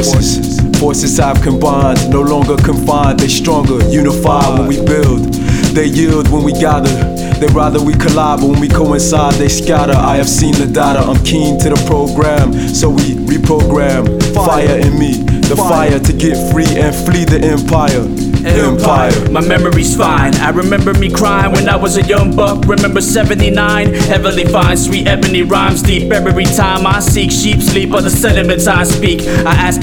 Forces have combined, no longer confined. They stronger, unified when we build. They yield when we gather. They rather we collide, but when we coincide, they scatter. I have seen the data, I'm keen to the program, so we reprogram. Fire in me, the fire to get free and flee the empire. My memory's fine. I remember me crying when I was a young buck. Remember 79, heavily fine, sweet ebony rhymes deep. Every time I seek sheep sleep on the sentiments I speak. I ask